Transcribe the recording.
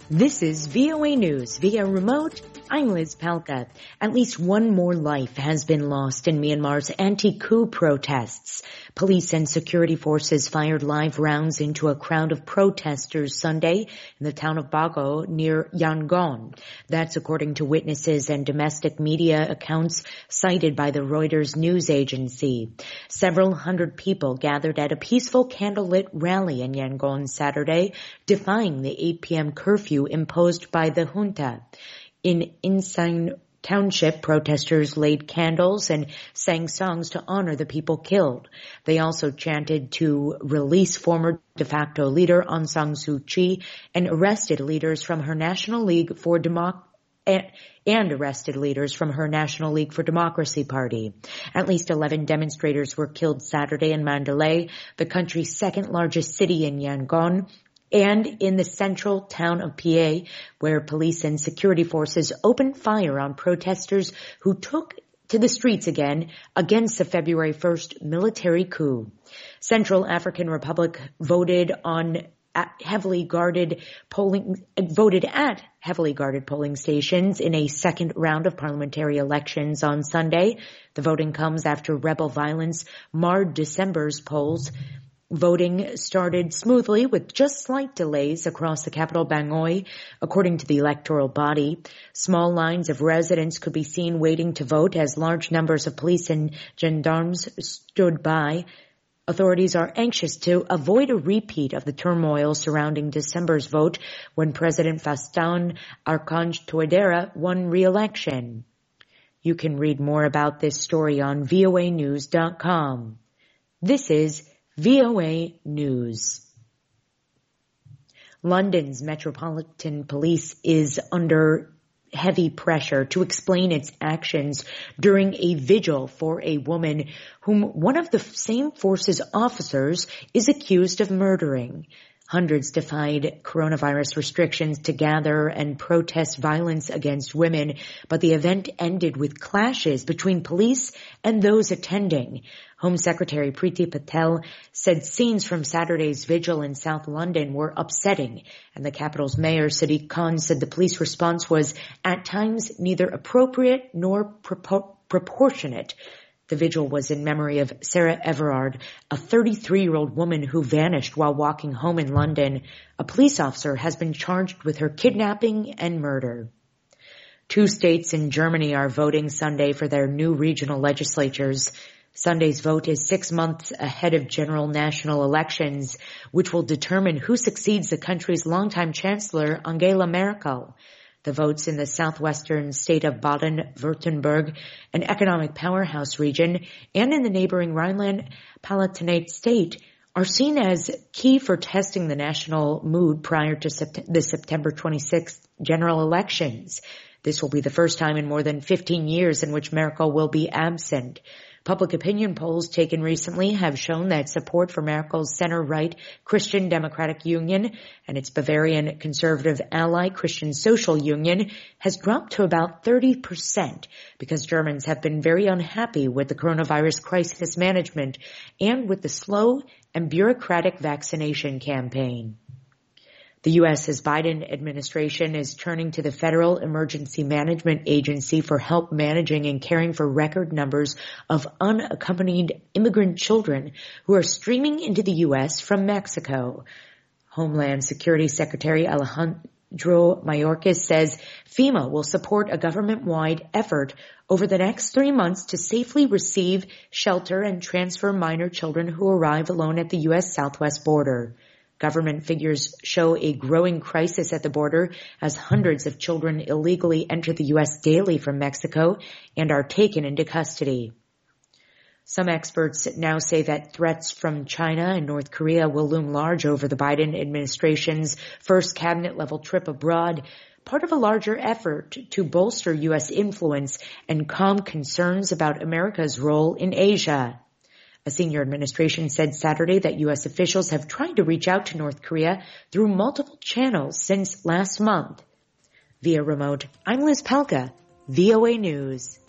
This is VOA News via remote. I'm Liz Palka. At least one more life has been lost in Myanmar's anti-coup protests. Police and security forces fired live rounds into a crowd of protesters Sunday in the town of Bago near Yangon. That's according to witnesses and domestic media accounts cited by the Reuters news agency. Several hundred people gathered at a peaceful candlelit rally in Yangon Saturday, defying the 8 p.m. curfew imposed by the junta. In Insang Township, protesters laid candles and sang songs to honor the people killed. They also chanted to release former de facto leader Aung San Suu Kyi and arrested leaders from her National League for Democracy party. At least 11 demonstrators were killed Saturday in Mandalay, the country's second largest city in Yangon, and in the central town of PA, where police and security forces opened fire on protesters who took to the streets again against the February 1st military coup. Central African Republic voted at heavily guarded polling stations in a second round of parliamentary elections on Sunday. The voting comes after rebel violence marred December's polls. Voting started smoothly with just slight delays across the capital Bangui, according to the electoral body. Small lines of residents could be seen waiting to vote as large numbers of police and gendarmes stood by. Authorities are anxious to avoid a repeat of the turmoil surrounding December's vote when President Faustin Archange Touadera won re-election. You can read more about this story on voanews.com. This is VOA News. London's Metropolitan Police is under heavy pressure to explain its actions during a vigil for a woman whom one of the same force's officers is accused of murdering. Hundreds defied coronavirus restrictions to gather and protest violence against women, but the event ended with clashes between police and those attending. Home Secretary Priti Patel said scenes from Saturday's vigil in South London were upsetting, and the capital's mayor, Sadiq Khan, said the police response was at times neither appropriate nor proportionate. The vigil was in memory of Sarah Everard, a 33-year-old woman who vanished while walking home in London. A police officer has been charged with her kidnapping and murder. 2 states in Germany are voting Sunday for their new regional legislatures. Sunday's vote is 6 months ahead of general national elections, which will determine who succeeds the country's longtime chancellor, Angela Merkel. The votes in the southwestern state of Baden-Württemberg, an economic powerhouse region, and in the neighboring Rhineland-Palatinate state are seen as key for testing the national mood prior to the September 26th general elections. This will be the first time in more than 15 years in which Merkel will be absent. Public opinion polls taken recently have shown that support for Merkel's center-right Christian Democratic Union and its Bavarian conservative ally Christian Social Union has dropped to about 30% because Germans have been very unhappy with the coronavirus crisis management and with the slow and bureaucratic vaccination campaign. The U.S.'s Biden administration is turning to the Federal Emergency Management Agency for help managing and caring for record numbers of unaccompanied immigrant children who are streaming into the U.S. from Mexico. Homeland Security Secretary Alejandro Mayorkas says FEMA will support a government-wide effort over the next 3 months to safely receive, shelter, and transfer minor children who arrive alone at the U.S. southwest border. Government figures show a growing crisis at the border as hundreds of children illegally enter the U.S. daily from Mexico and are taken into custody. Some experts now say that threats from China and North Korea will loom large over the Biden administration's first cabinet-level trip abroad, part of a larger effort to bolster U.S. influence and calm concerns about America's role in Asia. A senior administration said Saturday that U.S. officials have tried to reach out to North Korea through multiple channels since last month. Via remote, I'm Liz Palka, VOA News.